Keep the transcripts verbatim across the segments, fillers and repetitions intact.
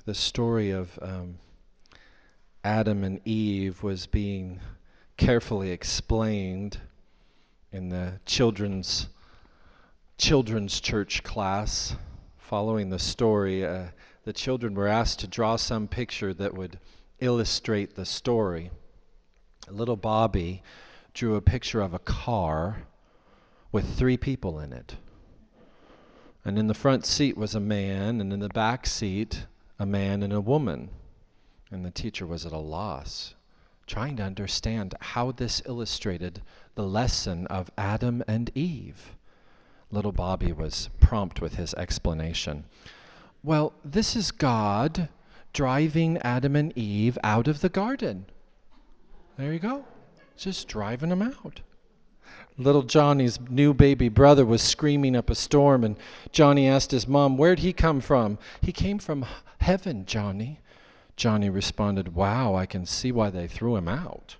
the story of um, Adam and Eve was being carefully explained in the children's children's church class. Following the story, uh, the children were asked to draw some picture that would illustrate the story. Little Bobby drew a picture of a car with three people in it. And in the front seat was a man, and in the back seat, a man and a woman. And the teacher was at a loss, trying to understand how this illustrated the lesson of Adam and Eve. Little Bobby was prompt with his explanation. Well, this is God driving Adam and Eve out of the garden. There you go. Just driving them out. Little Johnny's new baby brother was screaming up a storm, and Johnny asked his mom, "Where'd he come from?" "He came from heaven, Johnny." Johnny responded, "Wow, I can see why they threw him out."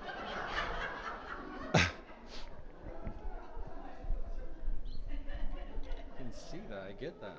I can see that. I get that.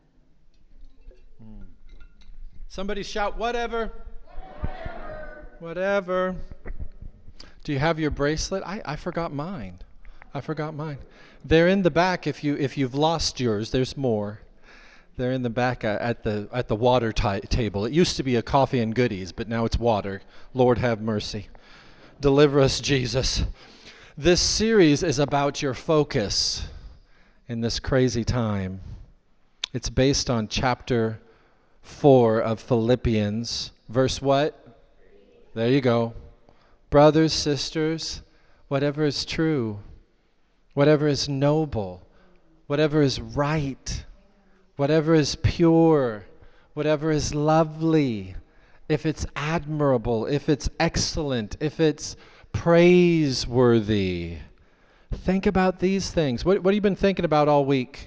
Hmm. Somebody shout, "Whatever." Whatever. Whatever. Do you have your bracelet? I, I forgot mine. I forgot mine. They're in the back. If you if you've lost yours, there's more. They're in the back uh, at the at the water t- table. It used to be a coffee and goodies, but now it's water. Lord have mercy. Deliver us, Jesus. This series is about your focus in this crazy time. It's based on chapter four of Philippians. Verse what? There you go. Brothers, sisters, whatever is true, whatever is noble, whatever is right, whatever is pure, whatever is lovely, if it's admirable, if it's excellent, if it's praiseworthy, think about these things. What, what have you been thinking about all week?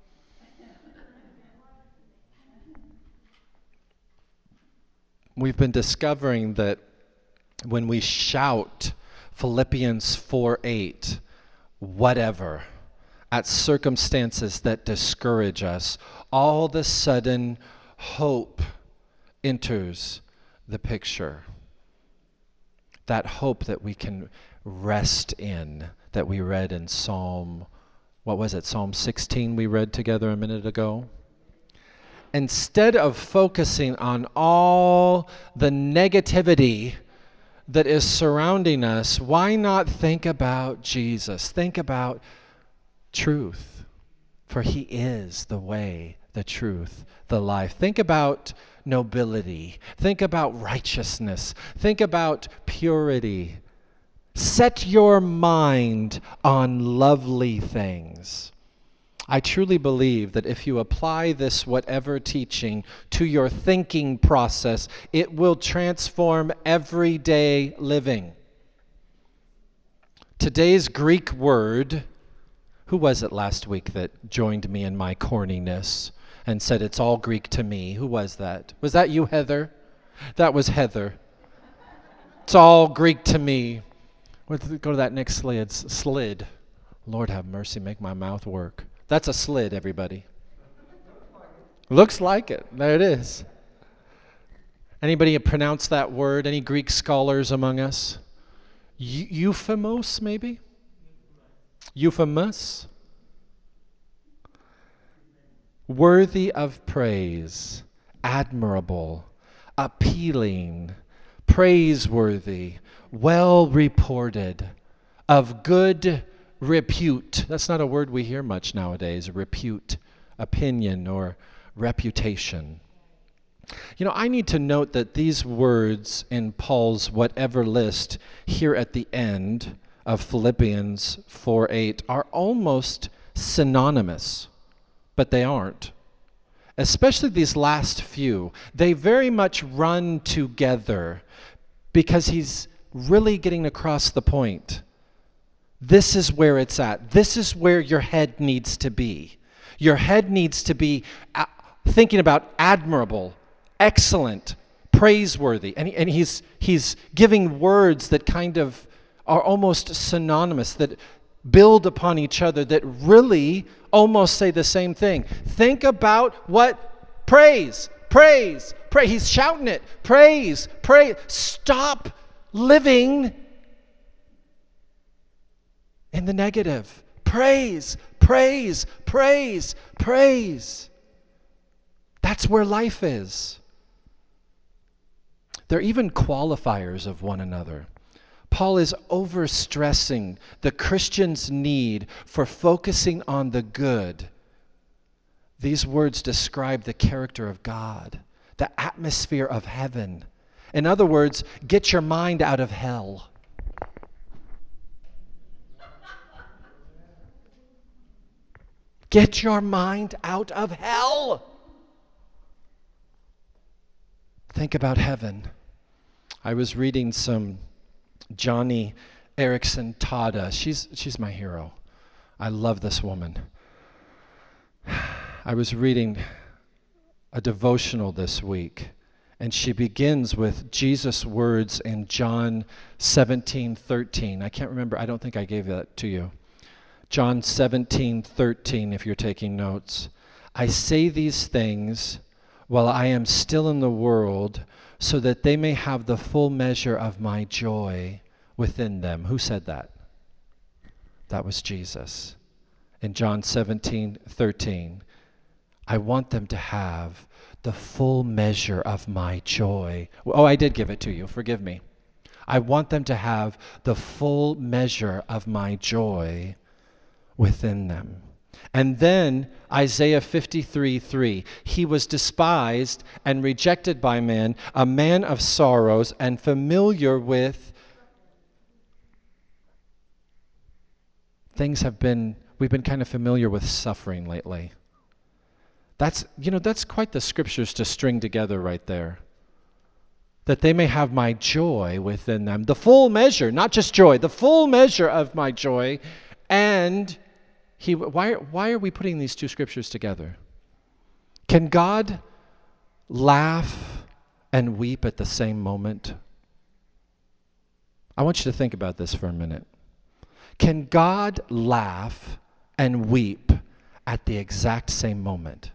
We've been discovering that when we shout Philippians four eight, whatever, at circumstances that discourage us, all of a sudden hope enters the picture. That hope that we can rest in, that we read in Psalm, what was it, Psalm sixteen we read together a minute ago? Instead of focusing on all the negativity that is surrounding us, why not think about Jesus? Think about truth, for he is the way, the truth, the life. Think about nobility. Think about righteousness. Think about purity. Set your mind on lovely things. I truly believe that if you apply this whatever teaching to your thinking process, it will transform everyday living. Today's Greek word, who was it last week that joined me in my corniness and said it's all Greek to me? Who was that? Was that you, Heather? That was Heather. It's all Greek to me. Let's go to that next slid. Slid. Lord have mercy, make my mouth work. That's a slid, everybody. Looks like it. There it is. Anybody pronounce that word? Any Greek scholars among us? Eu- euphemos, maybe? Euphemos? Worthy of praise, admirable, appealing, praiseworthy, well reported, of good repute. That's not a word we hear much nowadays, repute, opinion, or reputation. You know, I need to note that these words in Paul's whatever list here at the end of Philippians four eight are almost synonymous, but they aren't. Especially these last few. They very much run together because he's really getting across the point. This is where it's at. This is where your head needs to be. Your head needs to be a- thinking about admirable, excellent, praiseworthy. And, he, and he's, he's giving words that kind of are almost synonymous, that build upon each other, that really almost say the same thing. Think about what? Praise, praise, pray. He's shouting it. Praise, praise. Stop living in the negative. Praise, praise, praise, praise. That's where life is. They're even qualifiers of one another. Paul is overstressing the Christian's need for focusing on the good. These words describe the character of God, the atmosphere of heaven. In other words, get your mind out of hell. Get your mind out of hell. Think about heaven. I was reading some Johnny Erickson Tada. She's she's my hero. I love this woman. I was reading a devotional this week, and she begins with Jesus' words in John seventeen thirteen. I can't remember. I don't think I gave that to you. John seventeen thirteen, if you're taking notes. I say these things while I am still in the world, so that they may have the full measure of my joy within them. Who said that? That was Jesus. In John seventeen thirteen, I want them to have the full measure of my joy. Oh, I did give it to you. Forgive me. I want them to have the full measure of my joy within them. And then Isaiah fifty-three three, he was despised and rejected by men, a man of sorrows and familiar with things have been, we've been kind of familiar with suffering lately. That's, you know, that's quite the scriptures to string together right there. That they may have my joy within them, the full measure, not just joy, the full measure of my joy. And he, why, why are we putting these two scriptures together? Can God laugh and weep at the same moment? I want you to think about this for a minute. Can God laugh and weep at the exact same moment?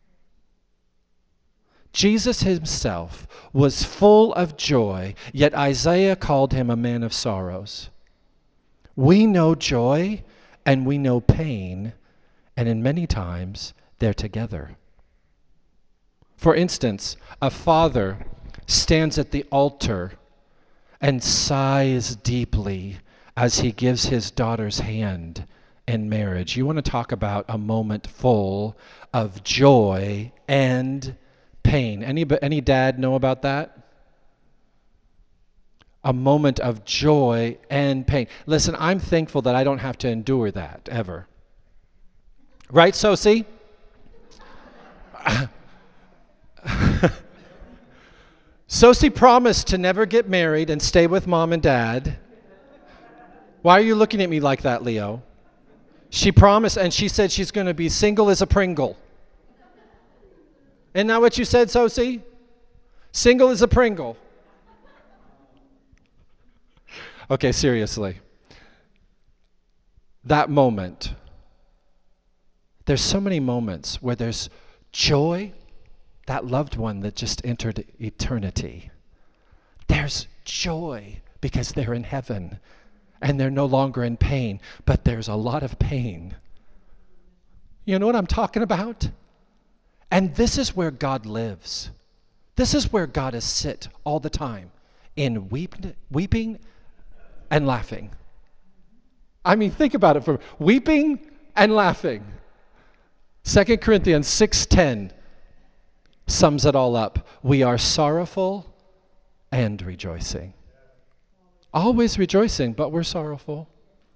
Jesus himself was full of joy, yet Isaiah called him a man of sorrows. We know joy and we know pain, and in many times they're together. For instance, a father stands at the altar and sighs deeply as he gives his daughter's hand in marriage. You want to talk about a moment full of joy and pain. Any, any dad know about that? A moment of joy and pain. Listen, I'm thankful that I don't have to endure that ever. Right, Sosie? Sosie promised to never get married and stay with mom and dad. Why are you looking at me like that, Leo? She promised, and she said she's going to be single as a Pringle. Isn't that what you said, Sosie? Single as a Pringle. Okay, seriously. That moment. There's so many moments where there's joy, that loved one that just entered eternity. There's joy because they're in heaven and they're no longer in pain, but there's a lot of pain. You know what I'm talking about? And this is where God lives. This is where God is sit all the time, in weep, weeping and laughing. I mean, think about it for weeping and laughing. Second Corinthians six ten sums it all up. We are sorrowful and rejoicing. Always rejoicing, but we're sorrowful.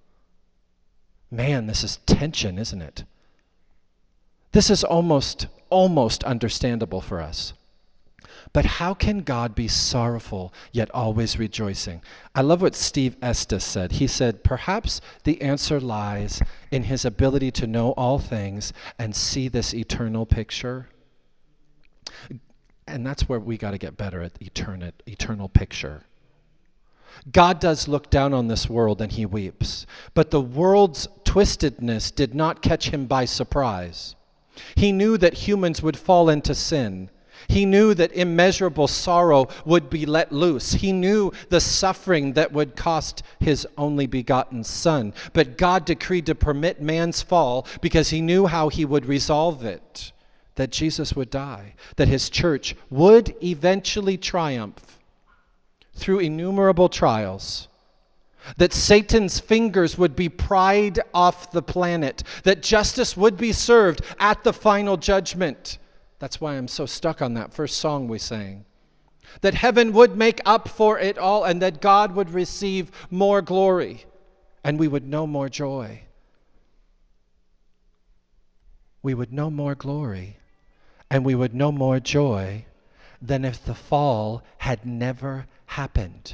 Man, this is tension, isn't it? This is almost, almost understandable for us. But how can God be sorrowful yet always rejoicing? I love what Steve Estes said. He said, perhaps the answer lies in his ability to know all things and see this eternal picture. And that's where we got to get better at eternal, eternal picture. God does look down on this world and he weeps. But the world's twistedness did not catch him by surprise. He knew that humans would fall into sin. He knew that immeasurable sorrow would be let loose. He knew the suffering that would cost his only begotten Son. But God decreed to permit man's fall because he knew how he would resolve it. That Jesus would die, that his church would eventually triumph through innumerable trials, that Satan's fingers would be pried off the planet, that justice would be served at the final judgment. That's why I'm so stuck on that first song we sang. That heaven would make up for it all, and that God would receive more glory, and we would know more joy. We would know more glory, and we would know more joy than if the fall had never happened.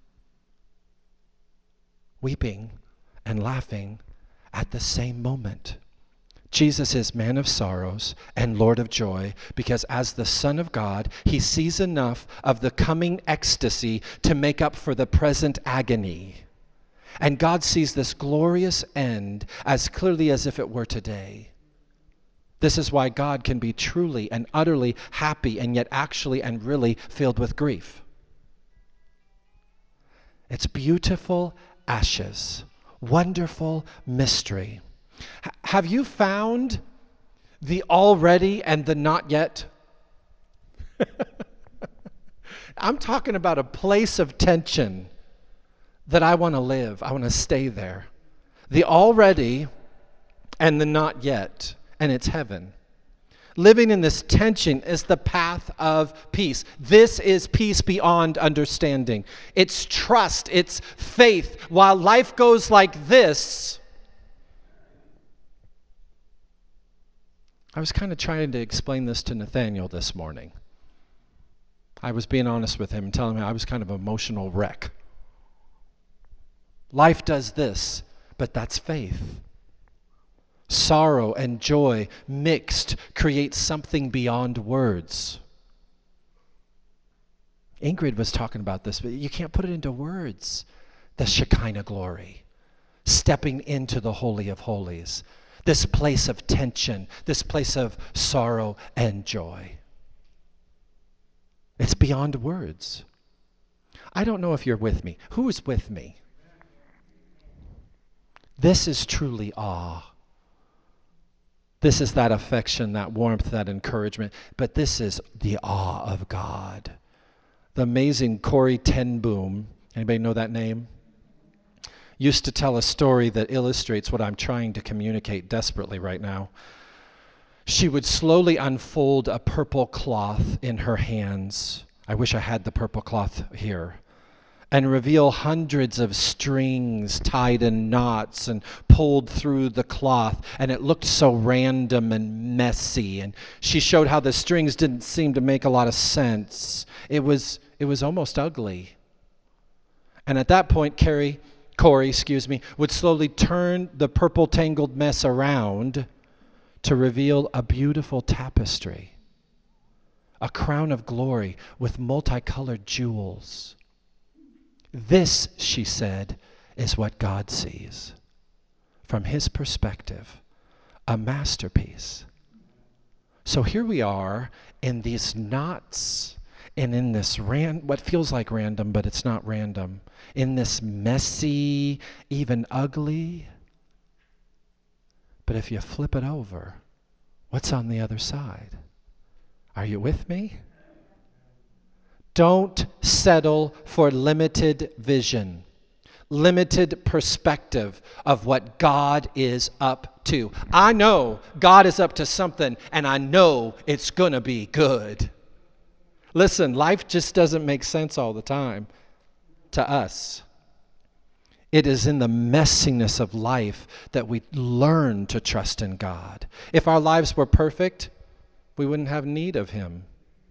Weeping and laughing at the same moment. Jesus is man of sorrows and Lord of joy because as the Son of God, he sees enough of the coming ecstasy to make up for the present agony. And God sees this glorious end as clearly as if it were today. This is why God can be truly and utterly happy and yet actually and really filled with grief. It's beautiful ashes, wonderful mystery. H- have you found the already and the not yet? I'm talking about a place of tension that I want to live. I want to stay there. The already and the not yet, and it's heaven. Living in this tension is the path of peace. This is peace beyond understanding. It's trust, it's faith. While life goes like this, I was kind of trying to explain this to Nathaniel this morning. I was being honest with him and telling him I was kind of an emotional wreck. Life does this, but that's faith. Sorrow and joy mixed create something beyond words. Ingrid was talking about this, but you can't put it into words. The Shekinah glory, stepping into the Holy of Holies, this place of tension, this place of sorrow and joy. It's beyond words. I don't know if you're with me. Who is with me? This is truly awe. This is that affection, that warmth, that encouragement. But this is the awe of God. The amazing Corrie ten Boom, anybody know that name? Used to tell a story that illustrates what I'm trying to communicate desperately right now. She would slowly unfold a purple cloth in her hands. I wish I had the purple cloth here. And reveal hundreds of strings tied in knots and pulled through the cloth. And it looked so random and messy. And she showed how the strings didn't seem to make a lot of sense. It was it was almost ugly. And at that point, Carrie, Corrie, excuse me, would slowly turn the purple tangled mess around to reveal a beautiful tapestry. A crown of glory with multicolored jewels. This, she said, is what God sees. From his perspective, a masterpiece. So here we are in these knots and in this ran what feels like random, but it's not random. In this messy, even ugly. But if you flip it over, what's on the other side? Are you with me? Don't settle for limited vision, limited perspective of what God is up to. I know God is up to something, and I know it's going to be good. Listen, life just doesn't make sense all the time to us. It is in the messiness of life that we learn to trust in God. If our lives were perfect, we wouldn't have need of him.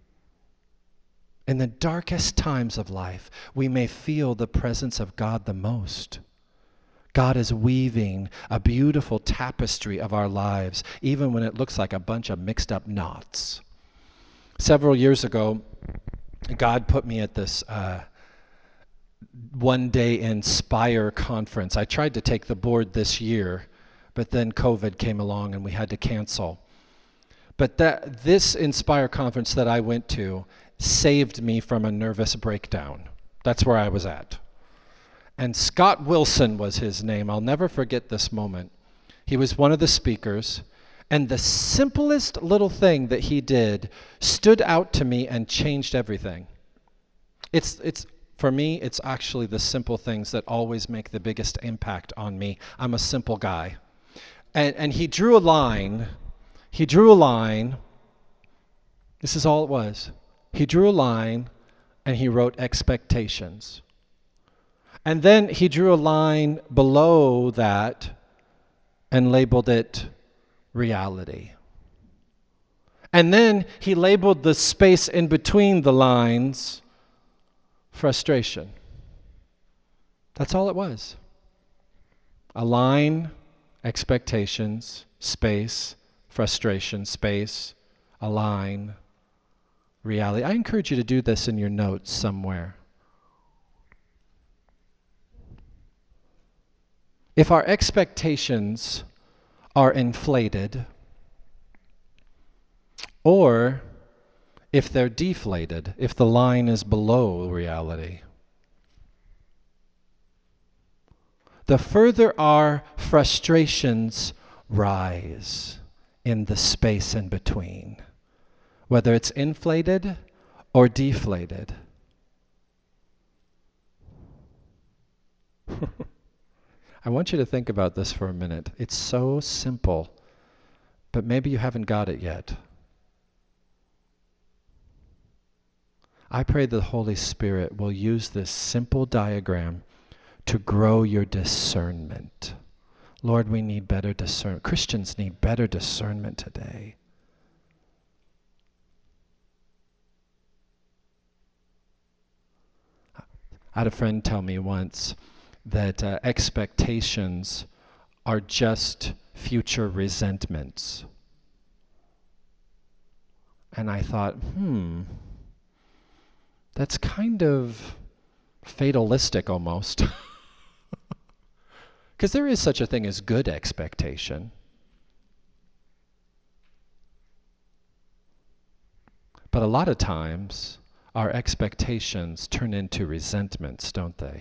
In the darkest times of life, we may feel the presence of God the most. God is weaving a beautiful tapestry of our lives, even when it looks like a bunch of mixed up knots. Several years ago, God put me at this uh, one day Inspire conference. I tried to take the board this year, but then COVID came along and we had to cancel. But that this Inspire conference that I went to saved me from a nervous breakdown. That's where I was at. And Scott Wilson was his name. I'll never forget this moment. He was one of the speakers, and the simplest little thing that he did stood out to me and changed everything. It's it's for me, it's actually the simple things that always make the biggest impact on me. I'm a simple guy. And and he drew a line. He drew a line. This is all it was. He drew a line and he wrote expectations. And then he drew a line below that and labeled it reality. And then he labeled the space in between the lines frustration. That's all it was. A line, expectations, space, frustration, space, a line, reality. I encourage you to do this in your notes somewhere. If our expectations are inflated, or if they're deflated, if the line is below reality, the further our frustrations rise in the space in between, whether it's inflated or deflated. I want you to think about this for a minute. It's so simple, but maybe you haven't got it yet. I pray the Holy Spirit will use this simple diagram to grow your discernment. Lord, we need better discernment. Christians need better discernment today. I had a friend tell me once that uh, expectations are just future resentments. And I thought, hmm, that's kind of fatalistic almost. Because there is such a thing as good expectation. But a lot of times, our expectations turn into resentments, don't they?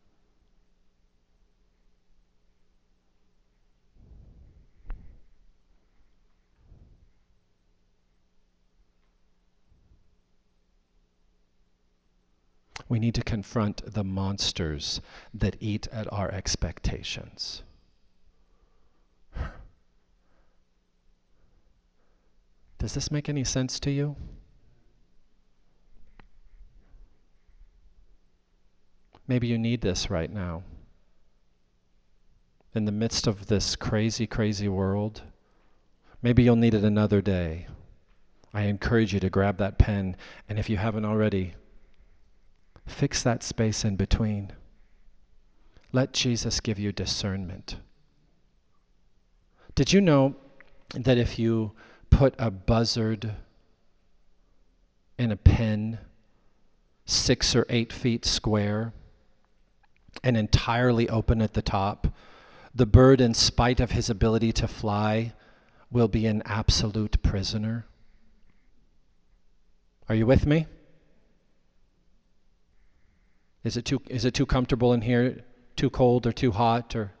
We need to confront the monsters that eat at our expectations. Does this make any sense to you? Maybe you need this right now. In the midst of this crazy, crazy world, maybe you'll need it another day. I encourage you to grab that pen, and if you haven't already, fix that space in between. Let Jesus give you discernment. Did you know that if you put a buzzard in a pen six or eight feet square and entirely open at the top, the bird, in spite of his ability to fly, will be an absolute prisoner? Are you with me? Is it too is it too comfortable in here? Too cold or too hot? Or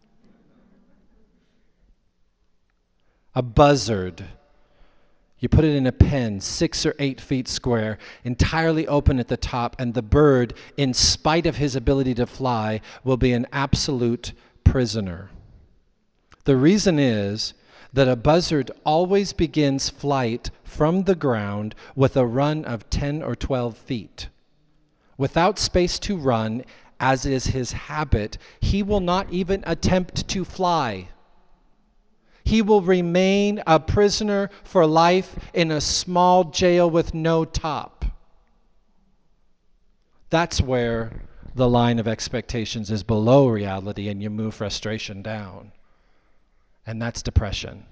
a buzzard, you put it in a pen six or eight feet square, entirely open at the top, and the bird, in spite of his ability to fly, will be an absolute prisoner. The reason is that a buzzard always begins flight from the ground with a run of ten or twelve feet. Without space to run, as is his habit, he will not even attempt to fly. He will remain a prisoner for life in a small jail with no top. That's where the line of expectations is below reality and you move frustration down. And that's depression.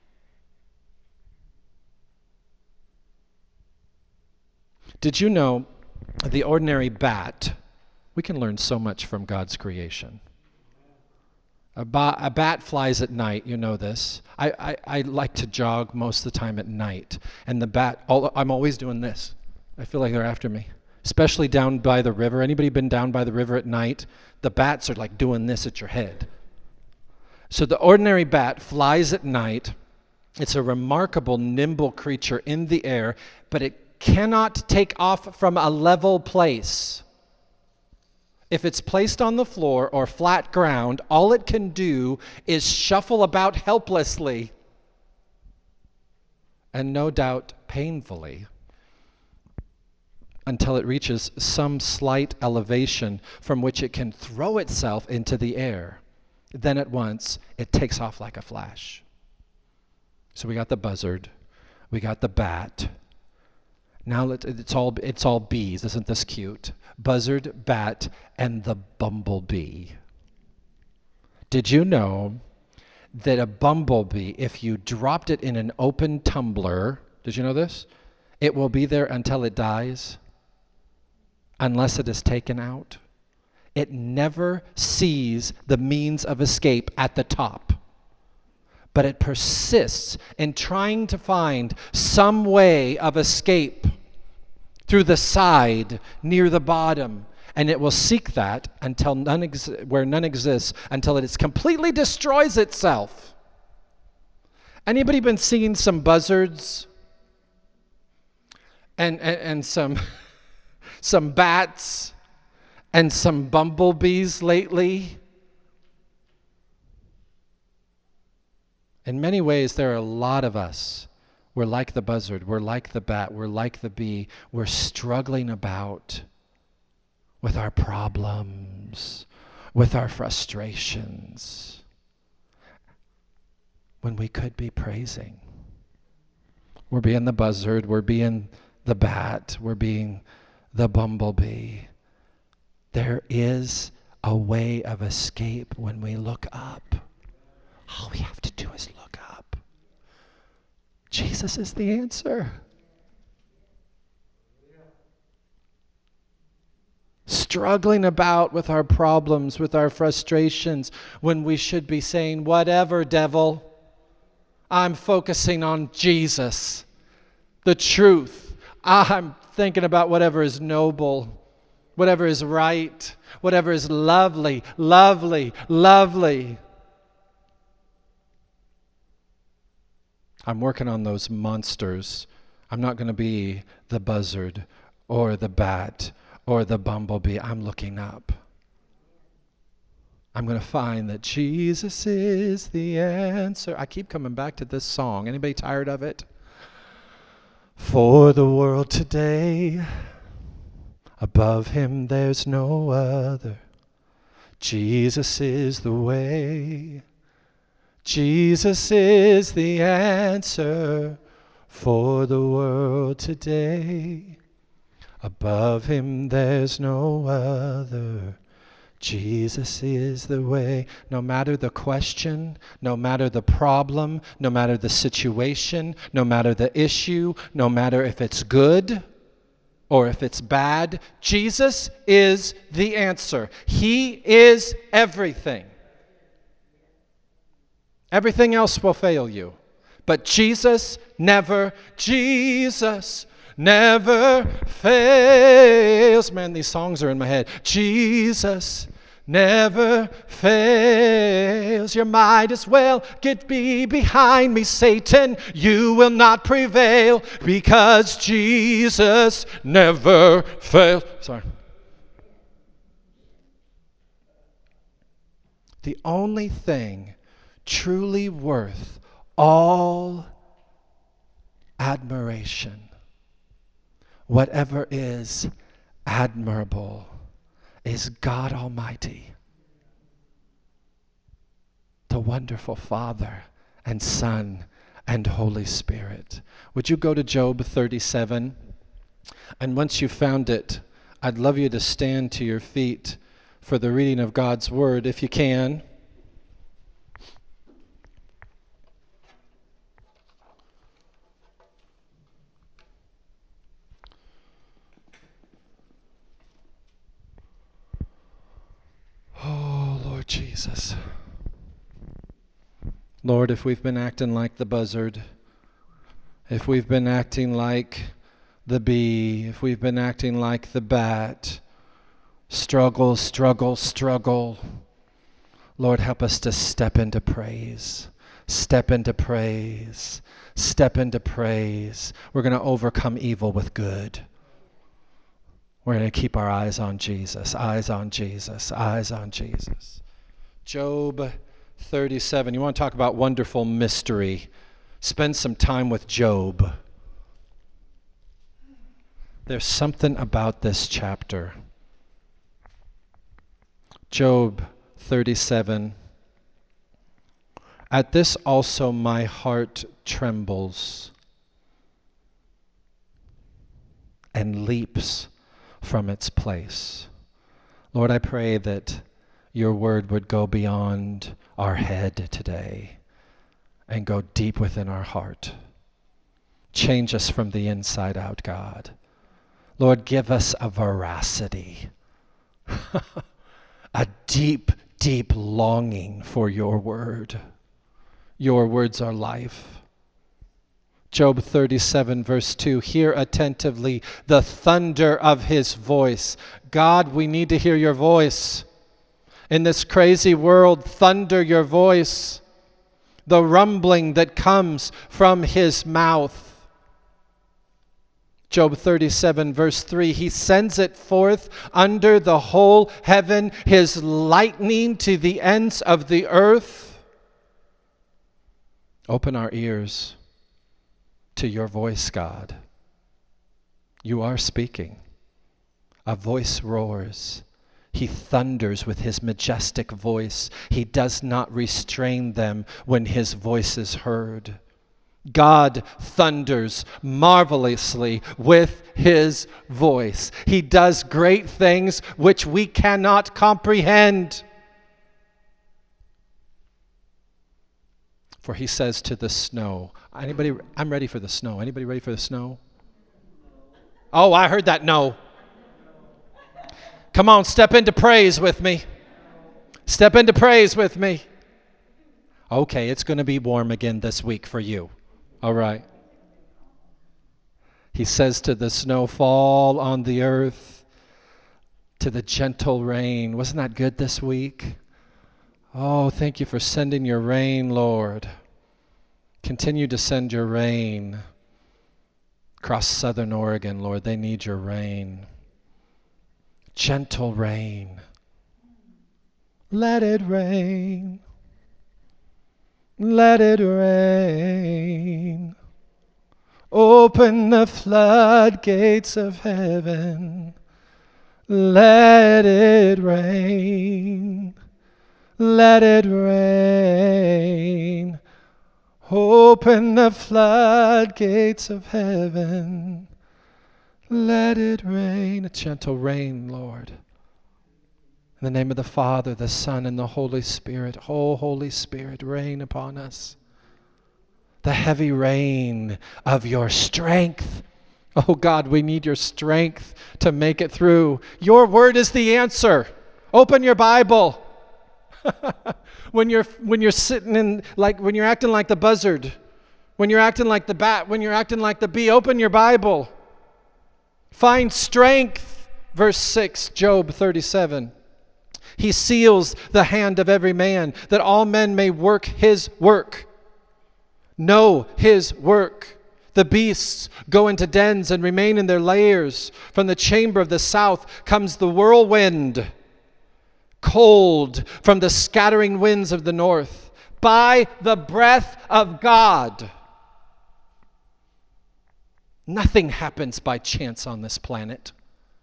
Did you know the ordinary bat, we can learn so much from God's creation. A, ba- a bat flies at night, you know this. I, I, I like to jog most of the time at night. And the bat, all, I'm always doing this. I feel like they're after me. Especially down by the river. Anybody been down by the river at night? The bats are like doing this at your head. So the ordinary bat flies at night. It's a remarkable, nimble creature in the air, but it cannot take off from a level place. If it's placed on the floor or flat ground, all it can do is shuffle about helplessly, and no doubt painfully, until it reaches some slight elevation from which it can throw itself into the air. Then at once, it takes off like a flash. So we got the buzzard, we got the bat. Now let, it's all it's all bees. Isn't this cute? Buzzard, bat, and the bumblebee. Did you know that a bumblebee, if you dropped it in an open tumbler, did you know this? It will be there until it dies, unless it is taken out. It never sees the means of escape at the top, but it persists in trying to find some way of escape through the side near the bottom, and it will seek that until none ex- where none exists, until it is completely destroys itself. Anybody been seeing some buzzards and and, and some some bats and some bumblebees lately? In many ways, there are a lot of us. We're like the buzzard. We're like the bat. We're like the bee. We're struggling about with our problems, with our frustrations, when we could be praising. We're being the buzzard. We're being the bat. We're being the bumblebee. There is a way of escape when we look up. All we have to do is look up. Jesus is the answer. Struggling about with our problems, with our frustrations, when we should be saying, whatever, devil, I'm focusing on Jesus, the truth. I'm thinking about whatever is noble, whatever is right, whatever is lovely, lovely, lovely. I'm working on those monsters. I'm not going to be the buzzard or the bat or the bumblebee. I'm looking up. I'm going to find that Jesus is the answer. I keep coming back to this song. Anybody tired of it? For the world today, above him there's no other. Jesus is the way. Jesus is the answer for the world today. Above him there's no other. Jesus is the way. No matter the question, no matter the problem, no matter the situation, no matter the issue, no matter if it's good or if it's bad, Jesus is the answer. He is everything. Everything else will fail you. But Jesus never, Jesus never fails. Man, these songs are in my head. Jesus never fails. You might as well get be behind me, Satan. You will not prevail because Jesus never fails. Sorry. The only thing truly worth all admiration, whatever is admirable, is God Almighty, the wonderful Father and Son and Holy Spirit. Would you go to Job thirty-seven? And once you've found it, I'd love you to stand to your feet for the reading of God's Word, if you can. Oh, Lord Jesus. Lord, if we've been acting like the buzzard, if we've been acting like the bee, if we've been acting like the bat, struggle, struggle, struggle, Lord, help us to step into praise, step into praise, step into praise. We're going to overcome evil with good. We're going to keep our eyes on Jesus, eyes on Jesus, eyes on Jesus. Job thirty-seven. You want to talk about wonderful mystery? Spend some time with Job. There's something about this chapter. Job thirty-seven. At this also my heart trembles and leaps from its place. Lord, I pray that your word would go beyond our head today and go deep within our heart. Change us from the inside out, God. Lord, give us a veracity, a deep, deep longing for your word. Your words are life. Job thirty-seven, verse two, hear attentively the thunder of his voice. God, we need to hear your voice. In this crazy world, thunder your voice. The rumbling that comes from his mouth. Job thirty-seven, verse three, he sends it forth under the whole heaven, his lightning to the ends of the earth. Open our ears to your voice, God. You are speaking. A voice roars. He thunders with his majestic voice. He does not restrain them when his voice is heard. God thunders marvelously with his voice. He does great things which we cannot comprehend. For he says to the snow, anybody, I'm ready for the snow. Anybody ready for the snow? Oh, I heard that no. Come on, step into praise with me. Step into praise with me. Okay, it's going to be warm again this week for you. All right. He says to the snow, fall on the earth, to the gentle rain. Wasn't that good this week? Oh, thank you for sending your rain, Lord. Continue to send your rain across southern Oregon, Lord. They need your rain. Gentle rain. Let it rain. Let it rain. Open the floodgates of heaven. Let it rain. Let it rain. Open the floodgates of heaven. Let it rain. A gentle rain, Lord. In the name of the Father, the Son, and the Holy Spirit. Oh, Holy Spirit, rain upon us. The heavy rain of your strength. Oh God, we need your strength to make it through. Your word is the answer. Open your Bible. when you're when you're sitting in like when you're acting like the buzzard, when you're acting like the bat, when you're acting like the bee, open your Bible. Find strength. Verse six, Job thirty-seven. He seals the hand of every man, that all men may work his work. Know his work. The beasts go into dens and remain in their lairs. From the chamber of the south comes the whirlwind, cold from the scattering winds of the north. By the breath of God. Nothing happens by chance on this planet.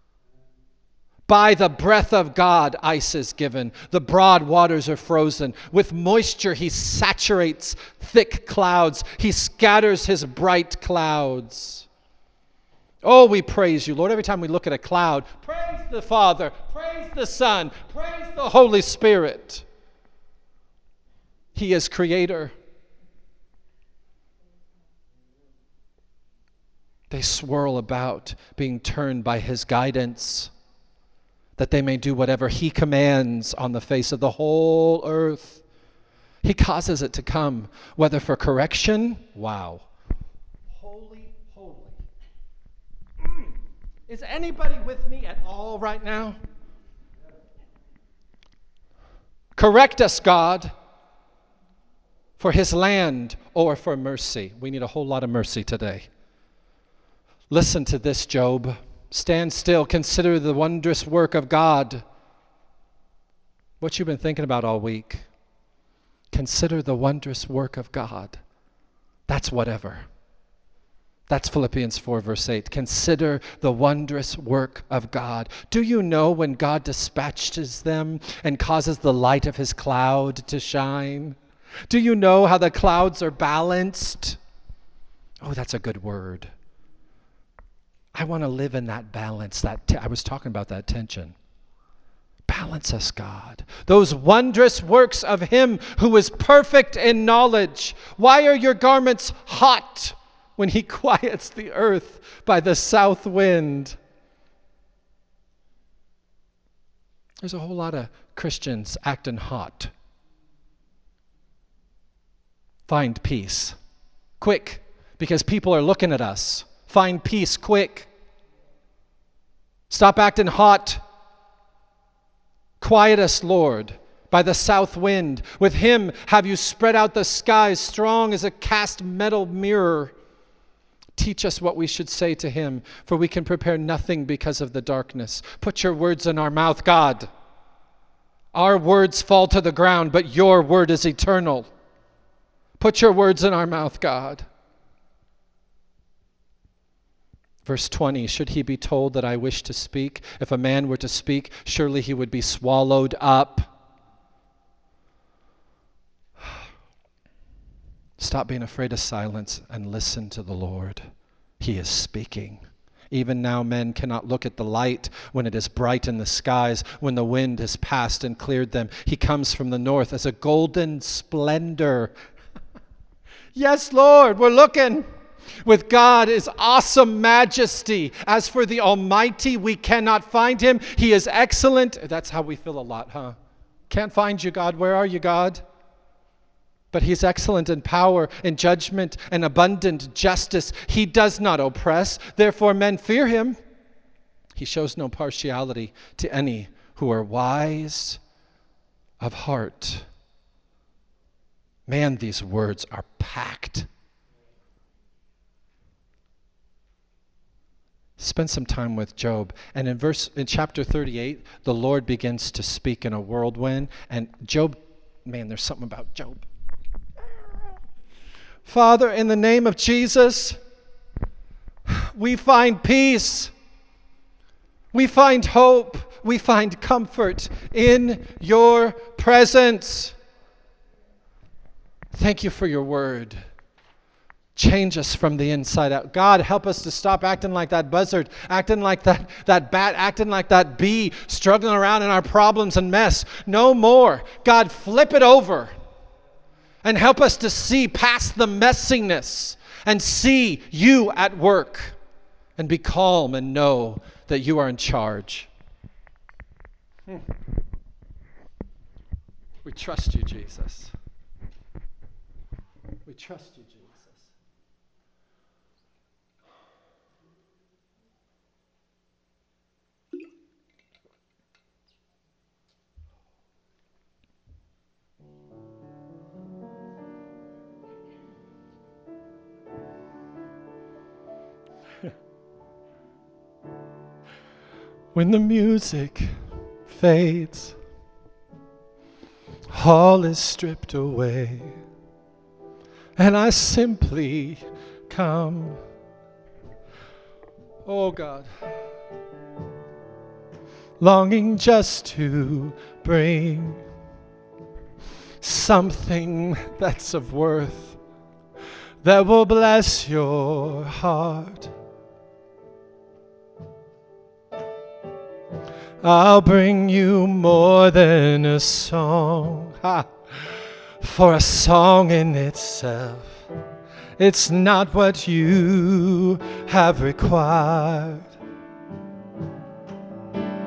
By the breath of God, ice is given. The broad waters are frozen. With moisture, he saturates thick clouds. He scatters his bright clouds. Oh, we praise you, Lord. Every time we look at a cloud, praise the Father, praise the Son, praise the Holy Spirit. He is creator. They swirl about, being turned by his guidance, that they may do whatever he commands on the face of the whole earth. He causes it to come, whether for correction. Wow. Holy, holy. Mm. Is anybody with me at all right now? Correct us, God, for his land or for mercy. We need a whole lot of mercy today. Listen to this, Job. Stand still. Consider the wondrous work of God. What you've been thinking about all week. Consider the wondrous work of God. That's whatever. That's Philippians four, verse eight. Consider the wondrous work of God. Do you know when God dispatches them and causes the light of his cloud to shine? Do you know how the clouds are balanced? Oh, that's a good word. I want to live in that balance. That t- I was talking about that tension. Balance us, God. Those wondrous works of him who is perfect in knowledge. Why are your garments hot when he quiets the earth by the south wind? There's a whole lot of Christians acting hot. Find peace. Quick, because people are looking at us. Find peace quick. Stop acting hot. Quiet us, Lord, by the south wind. With him have you spread out the skies, strong as a cast metal mirror. Teach us what we should say to him, for we can prepare nothing because of the darkness. Put your words in our mouth, God. Our words fall to the ground, but your word is eternal. Put your words in our mouth, God. Verse twenty, should he be told that I wish to speak? If a man were to speak, surely he would be swallowed up. Stop being afraid of silence and listen to the Lord. He is speaking. Even now men cannot look at the light when it is bright in the skies, when the wind has passed and cleared them. He comes from the north as a golden splendor. Yes, Lord, we're looking. With God is awesome majesty. As for the Almighty, we cannot find him. He is excellent. That's how we feel a lot, huh? Can't find you, God. Where are you, God? But he's excellent in power, in judgment, and abundant justice. He does not oppress. Therefore, men fear him. He shows no partiality to any who are wise of heart. Man, these words are packed. Spend some time with Job. And in verse in chapter thirty-eight, the Lord begins to speak in a whirlwind. And Job, man, there's something about Job. Father, in the name of Jesus, we find peace. We find hope. We find comfort in your presence. Thank you for your word. Change us from the inside out. God, help us to stop acting like that buzzard, acting like that, that bat, acting like that bee, struggling around in our problems and mess. No more. God, flip it over and help us to see past the messiness and see you at work and be calm and know that you are in charge. Hmm. We trust you, Jesus. We trust you, Jesus. When the music fades, all is stripped away, and I simply come. Oh God, longing just to bring something that's of worth that will bless your heart. I'll bring you more than a song, ha, for a song in itself, it's not what you have required.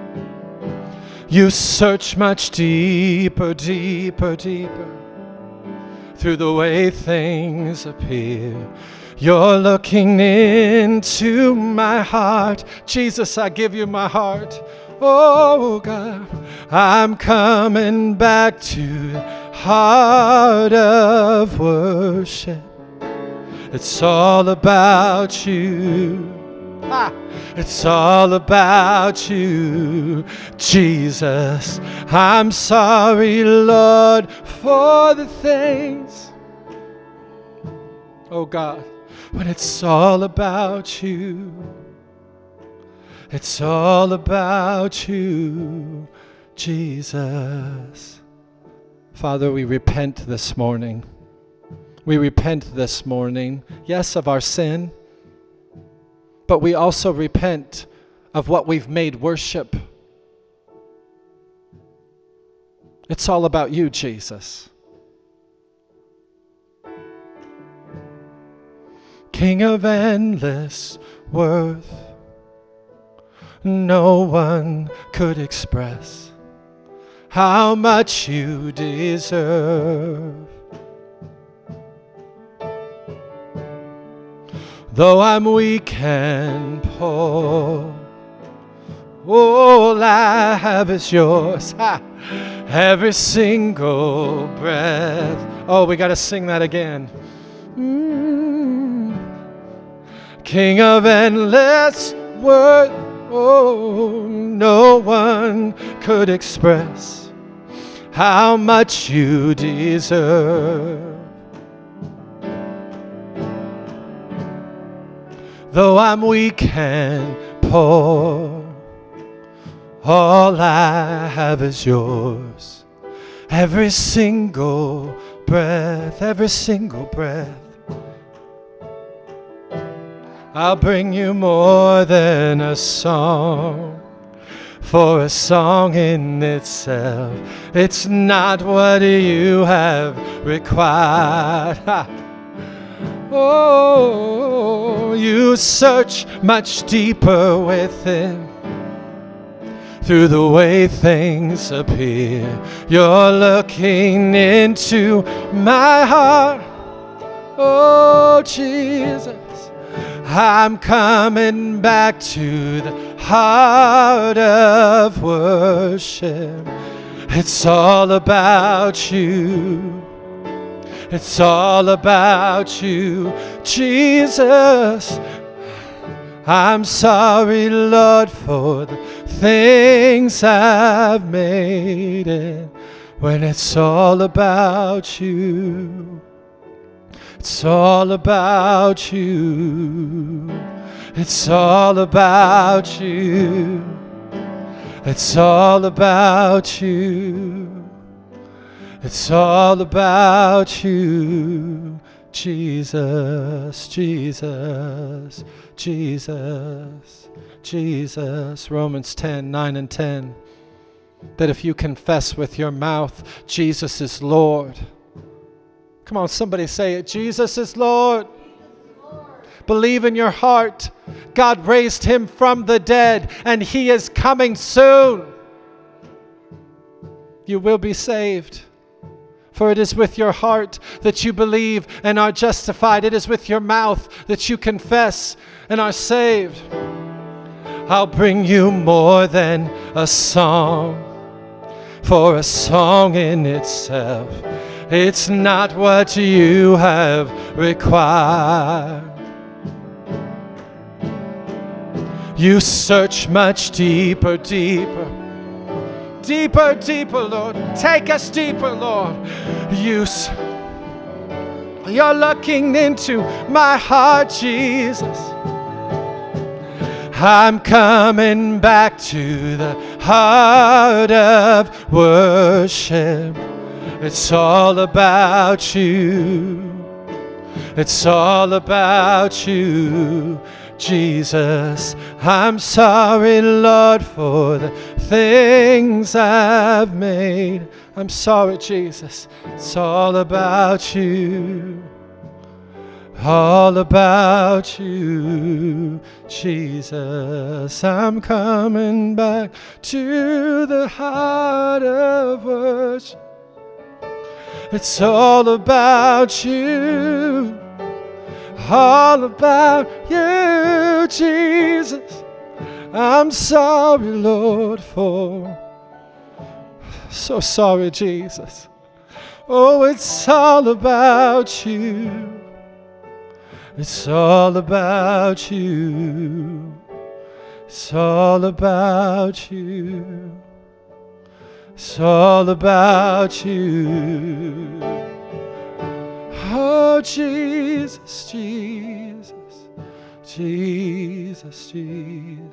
You search much deeper, deeper, deeper, through the way things appear. You're looking into my heart. Jesus, I give you my heart. Oh God, I'm coming back to the heart of worship. It's all about you. Ah, it's all about you, Jesus. I'm sorry, Lord, for the things, oh God, when it's all about you. It's all about you, Jesus. Father, we repent this morning. We repent this morning, yes, of our sin, but we also repent of what we've made worship. It's all about you, Jesus. King of endless worth, no one could express how much you deserve. Though I'm weak and poor, all I have is yours. Ha! Every single breath. Oh, we got to sing that again. Mm. King of endless worth, oh, no one could express how much you deserve. Though I'm weak and poor, all I have is yours. Every single breath, every single breath. I'll bring you more than a song, for a song in itself, it's not what you have required. Ha. Oh, you search much deeper within. Through the way things appear, you're looking into my heart. Oh, Jesus, I'm coming back to the heart of worship. It's all about you. It's all about you, Jesus. I'm sorry, Lord, for the things I've made it when it's all about you. It's all about you. It's all about you. It's all about you. It's all about you, Jesus, Jesus, Jesus, Jesus. Romans ten, nine and ten. That if you confess with your mouth Jesus is Lord. Come on, somebody say it. Jesus is Lord. Believe in your heart God raised him from the dead and he is coming soon. You will be saved. For it is with your heart that you believe and are justified. It is with your mouth that you confess and are saved. I'll bring you more than a song, for a song in itself, it's not what you have required. You search much deeper, deeper. Deeper, deeper, Lord. Take us deeper, Lord. You, you're looking into my heart, Jesus. I'm coming back to the heart of worship. It's all about you. It's all about you, Jesus. I'm sorry, Lord, for the things I've made. I'm sorry, Jesus. It's all about you. All about you, Jesus. I'm coming back to the heart of worship. It's all about you. All about you, Jesus. I'm sorry, Lord, for so sorry, Jesus. Oh, it's all about you. It's all about you. It's all about you. It's all about you. Oh, Jesus, Jesus, Jesus, Jesus.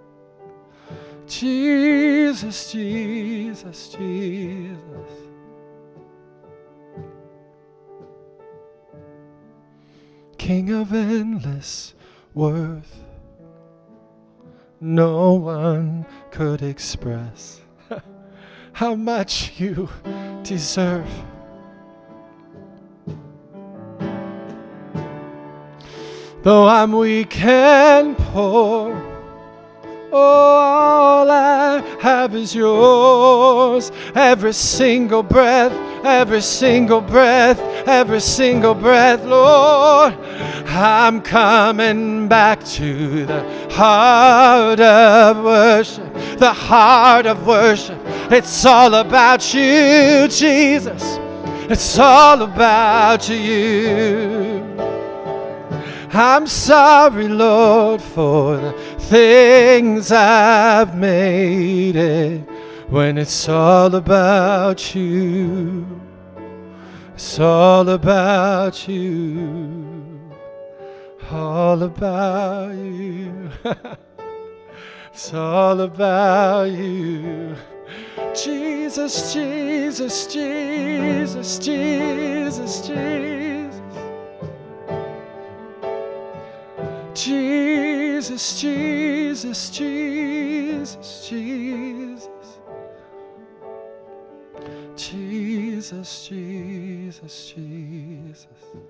Jesus, Jesus, Jesus. King of endless worth, no one could express how much you deserve. Though I'm weak and poor, all I have is yours. Every single breath, every single breath, every single breath, Lord. I'm coming back to the heart of worship, the heart of worship. It's all about you, Jesus. It's all about you. I'm sorry, Lord, for the things I've made it when it's all about you. It's all about you. All about you. It's all about you. Jesus, Jesus, Jesus, Jesus, Jesus. Jesus, Jesus, Jesus, Jesus. Jesus, Jesus, Jesus.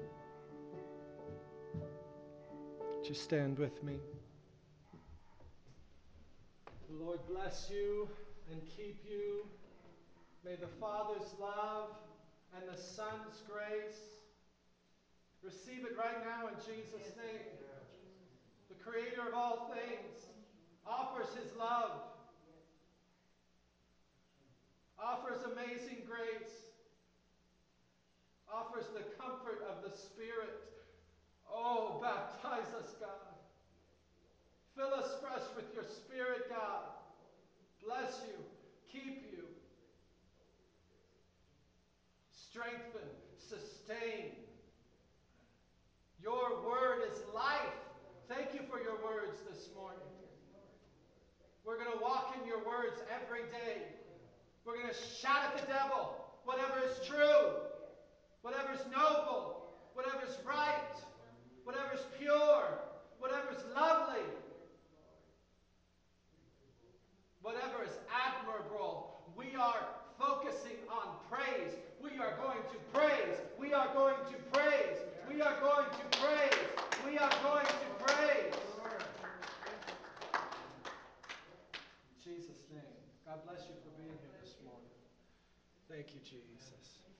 Would you stand with me? The Lord bless you and keep you. May the Father's love and the Son's grace, receive it right now in Jesus' name. The Creator of all things offers His love, offers amazing grace, offers the comfort of the Spirit. Oh, baptize us, God. Fill us fresh with your Spirit, God. Bless you, keep you, strengthen, sustain. Your word is life. Thank you for your words this morning. We're going to walk in your words every day. We're going to shout at the devil whatever is true, whatever is noble, whatever is right, whatever is pure, whatever is lovely, whatever is admirable. We are focusing on praise. We are going to praise. We are going to praise. We are going to praise. We are going to praise. In Jesus' name. God bless you for being here this morning. Thank you, Jesus.